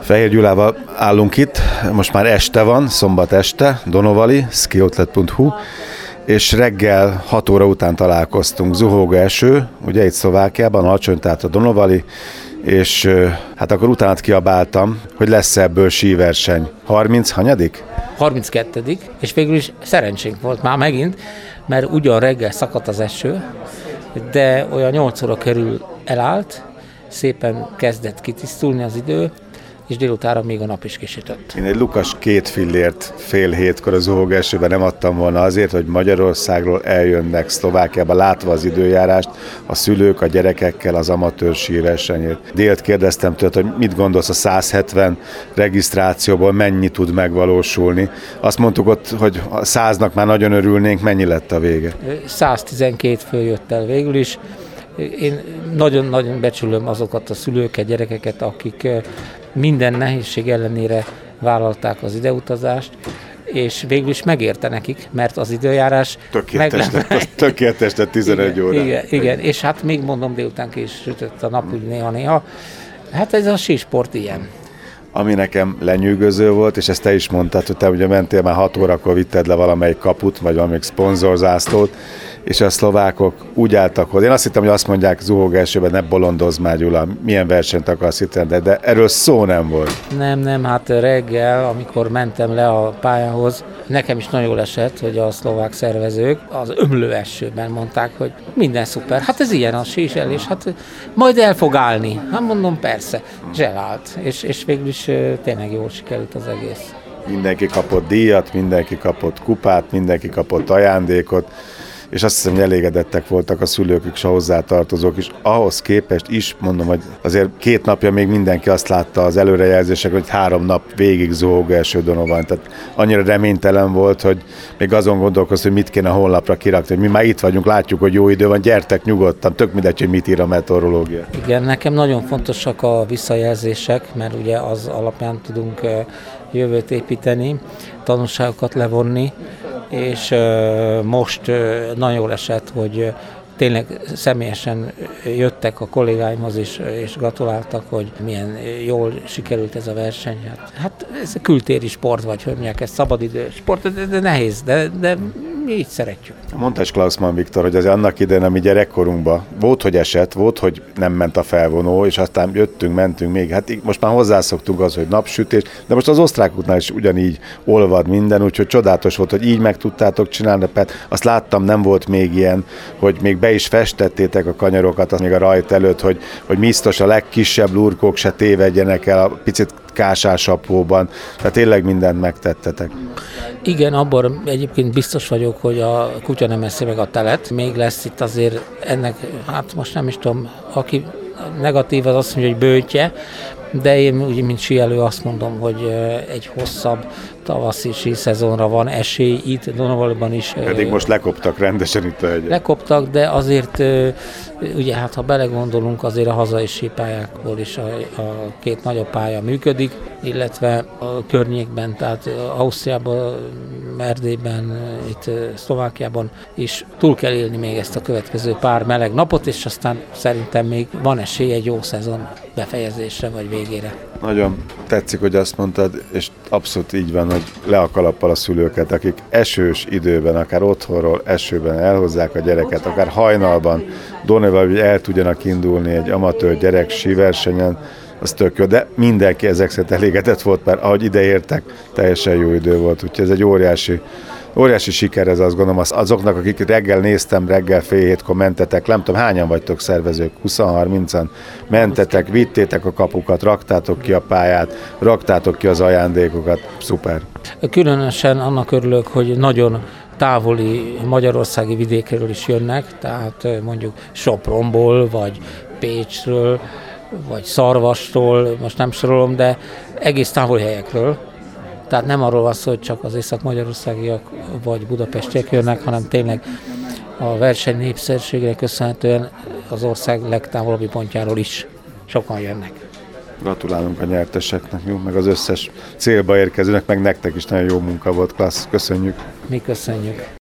Fehér Gyulával állunk itt, most már este van, szombat este, Donovali, skioutlet.hu, és reggel 6 óra után találkoztunk, zuhógó eső, ugye itt Szlovákiában, alacsony, tehát a Donovali, és hát akkor utána kiabáltam, hogy lesz ebből síverseny. 30 hanyadik? 32. és végül is szerencsénk volt már megint, mert ugyan reggel szakadt az eső, de olyan 8 óra körül elállt, szépen kezdett kitisztulni az idő, és délutára még a nap is kisütött. Én egy Lukas 2 fillért fél hétkor a zuhógó esőben nem adtam volna azért, hogy Magyarországról eljönnek Szlovákiába, látva az időjárást, a szülők a gyerekekkel az amatőr síversenyét. Délt kérdeztem tőle, hogy mit gondolsz a 170 regisztrációból, mennyi tud megvalósulni. Azt mondtuk ott, hogy a 100-nak már nagyon örülnénk, mennyi lett a vége? 112 fő jött el végül is. Én nagyon-nagyon becsülöm azokat a szülőket, gyerekeket, akik minden nehézség ellenére vállalták az ideutazást, és végül is megérte nekik, mert az időjárás tökéletes lett 11 óra. Igen, és hát még mondom, délután ki is sütött a nap úgy néha-néha. Hát ez a sísport ilyen. Ami nekem lenyűgöző volt, és ezt te is mondtad, hogy te ugye mentél már 6 órakor, vitted le valamelyik kaput, vagy valamelyik szponzorzászlót, és a szlovákok úgy álltak hozzá. Én azt hittem, hogy azt mondják zuhógó esőben, ne bolondozz már, Gyula, milyen versenyt akarsz itt, de erről szó nem volt. Nem, hát reggel, amikor mentem le a pályához, nekem is nagyon jól esett, hogy a szlovák szervezők az ömlő esőben mondták, hogy minden szuper. Hát ez ilyen a síselés, hát majd el fog állni. Hát mondom, persze, és elállt. És végül is tényleg jól sikerült az egész. Mindenki kapott díjat, mindenki kapott kupát, mindenki kapott ajándékot, és azt hiszem, hogy elégedettek voltak a szülők és a hozzátartozók is. Ahhoz képest is, mondom, hogy azért 2 napja még mindenki azt látta az előrejelzésekről, hogy 3 nap végig zuhógó eső Donovan. Tehát annyira reménytelen volt, hogy még azon gondolkozt, hogy mit kéne a honlapra kirakni. Mi már itt vagyunk, látjuk, hogy jó idő van, gyertek nyugodtan, tök mindegy, hogy mit ír a meteorológia. Igen, nekem nagyon fontosak a visszajelzések, mert ugye az alapján tudunk jövőt építeni, tanulságokat levonni, és most nagyon jól esett, hogy tényleg személyesen jöttek a kollégáimhoz és gratuláltak, hogy milyen jól sikerült ez a verseny. Hát ez a kültéri sport, vagy hogy mondják, ez szabadidő sport, de nehéz, de mi így szeretjük. Mondta is Klausmann Viktor, hogy azért annak idején, ami gyerekkorunkban volt, hogy esett, volt, hogy nem ment a felvonó, és aztán jöttünk, mentünk még. Hát most már hozzászoktunk az, hogy napsütés, de most az osztrákoknál is ugyanígy olvad minden, úgyhogy csodálatos volt, hogy így meg tudtátok csinálni. Azt láttam, nem volt még ilyen, hogy még be is festettétek a kanyarokat, az még a rajt előtt, hogy biztos a legkisebb lurkók se tévedjenek el a picit kásásapóban, tehát tényleg mindent megtettetek. Igen, abban egyébként biztos vagyok, hogy a kutya nem eszi meg a telet. Még lesz itt azért ennek, hát most nem is tudom, aki negatív, az azt mondja, hogy bőtje, de én úgy, mint síelő azt mondom, hogy egy hosszabb tavaszi síszezonra van esély itt Donovaliban is. Pedig most lekoptak rendesen itt a hegyen. Lekoptak, de azért, ugye hát ha belegondolunk, azért a hazai sípályákból is a 2 nagyobb pálya működik, illetve a környékben, tehát Ausztriában, Erdélyben, itt Szlovákiában is túl kell élni még ezt a következő pár meleg napot, és aztán szerintem még van esély egy jó szezon befejezésre vagy végére. Nagyon tetszik, hogy azt mondtad, és abszolút így van, hogy le a kalappal a szülőket, akik esős időben, akár otthonról esőben elhozzák a gyereket, akár hajnalban, Donovaliban el tudjanak indulni egy amatőr gyerek síversenyen, az tök jó, de mindenki ezek szerint elégedett volt, mert ahogy ideértek, teljesen jó idő volt, úgyhogy ez egy óriási siker, ez azt gondolom, azoknak, akik reggel néztem, reggel fél 7-kor mentetek, nem tudom, hányan vagytok szervezők, 20-30-an mentetek, vittétek a kapukat, raktátok ki a pályát, raktátok ki az ajándékokat, szuper. Különösen annak örülök, hogy nagyon távoli magyarországi vidékről is jönnek, tehát mondjuk Sopronból, vagy Pécsről, vagy Szarvastól, most nem sorolom, de egész távoli helyekről. Tehát nem arról van szó, hogy csak az észak-magyarországiak vagy budapestiek jönnek, hanem tényleg a verseny népszerűségre köszönhetően az ország legtávolabbi pontjáról is sokan jönnek. Gratulálunk a nyerteseknek, jó? Meg az összes célba érkezőnek, meg nektek is nagyon jó munka volt, klassz, köszönjük. Mi köszönjük.